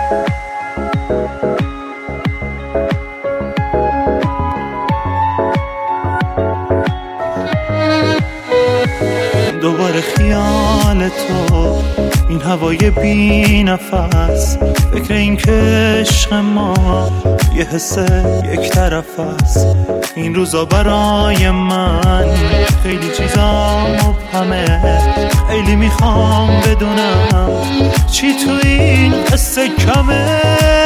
دوباره خیال تو، این هوای بی نفس، فکر این که عشق ما یه حس یک طرف است. این روزا برای من خیلی چیزا مبهمه، خیلی میخوام بدونم چی تو این قصه کمه.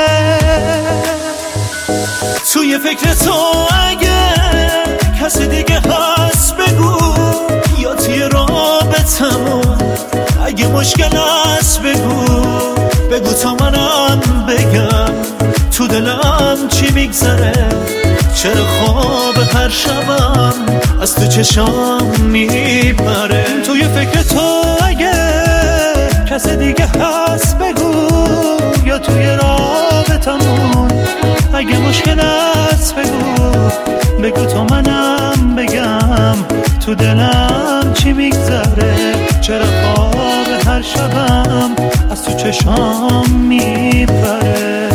توی فکر تو اگه کسی دیگه هست بگو، یا توی رابطمون اگه مشکل هست بگو تا منم بگم تو دلم چی میگذره. چرا خواب هر شبم از تو چشام میپره. توی فکر تو اگه کسی دیگه هست بگو، یا توی رابطمون اگه مشکل هست بگو تا منم بگم تو دلم چی میگذره. چرا خواب هر شبم از تو چشام میپره.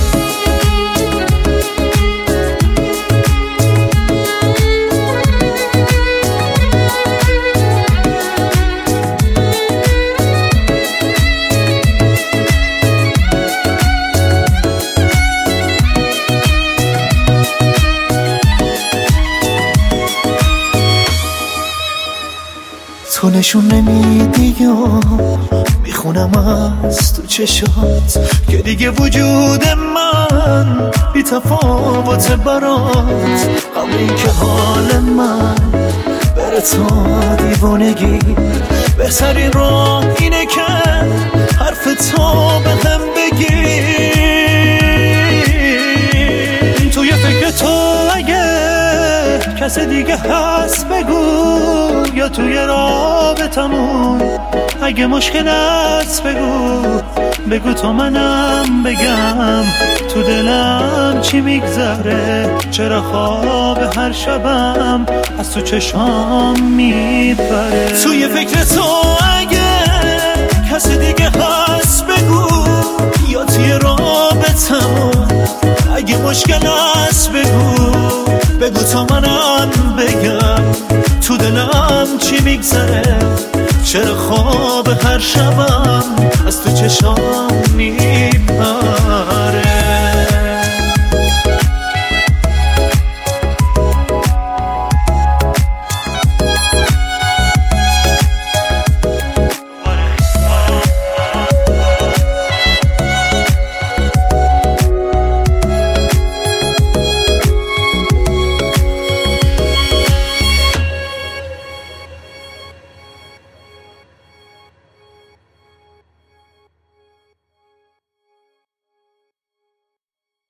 تو نشون نمیدی و میخونم از تو چشات که دیگه وجود من بی تفاوت برات. همین که حال من بره تا دیوانگی، بهترین راه اینه که حرف تو بهم بگی. توی فکر تو اگه کسی دیگه هست بگو، یا توی رابطمون اگه مشکل هست بگو تا منم بگم تو دلم چی میگذره. چرا خواب هر شبم از تو چشام میپره. توی فکر تو اگه کسی دیگه هست بگو، یا توی رابطمون اگه مشکل هست بگو تا منم بگم تو دلم چی میگذره. چرا خواب هر شبم از تو چشام میپره.